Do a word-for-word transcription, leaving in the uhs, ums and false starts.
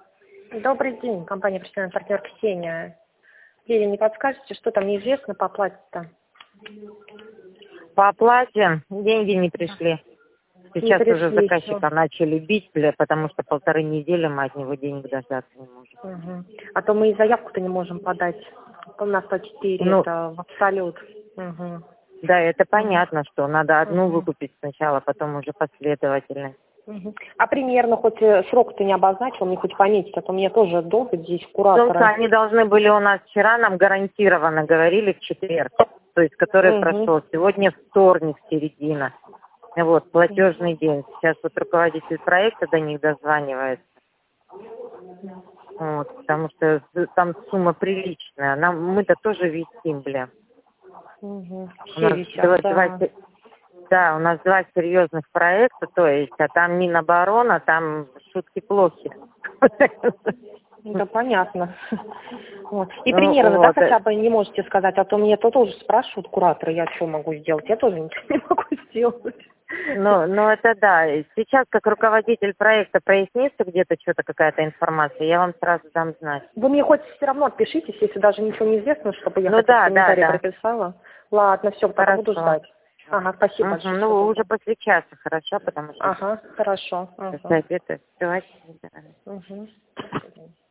Добрый день, компания «Профессиональный партнер» Ксения. Лилия, не подскажете, что там неизвестно по оплате-то? По оплате деньги не пришли. Сейчас Не уже пришли заказчика еще. начали бить, бля, потому что полторы недели мы от него денег дождаться не можем. Угу. А то мы и заявку-то не можем подать. У нас сто четыре, Ну, это в абсолют. Угу. да, это Угу. понятно, что надо одну Угу. выкупить сначала, потом уже последовательно. Угу. А примерно хоть э, срок-то не обозначил, мне хоть пометить, а то мне тоже долго здесь Сумка, кураторы. они должны были у нас вчера, нам гарантированно говорили в четверг, то есть который Угу. прошел. Сегодня вторник, середина. Вот, платежный день. Сейчас вот руководитель проекта до них дозванивается. Вот, потому что там сумма приличная. Нам, мы-то тоже висим, бля. Угу. У Все нас висят, два, два, да. се- да, у нас два серьезных проекта, то есть, а там Миноборона, там шутки плохи. Да, понятно. Вот. И Ну, примерно, да, вот. хотя бы не можете сказать, а то мне то тоже спрашивают кураторы, я что могу сделать, я тоже ничего не могу сделать. Ну, ну, это да. Сейчас, как руководитель проекта, прояснится где-то что-то, какая-то информация, я вам сразу дам знать. Вы мне хоть все равно отпишитесь, если даже ничего не известно, чтобы я Ну хотя бы да, да, комментарий да. прописала. Ладно, все, тогда буду Хорошо. ждать. Ага, спасибо Угу. большое, всего Ну, уже доброго. после часа, хорошо, потому что Ага, хорошо. Ага. это все. Угу.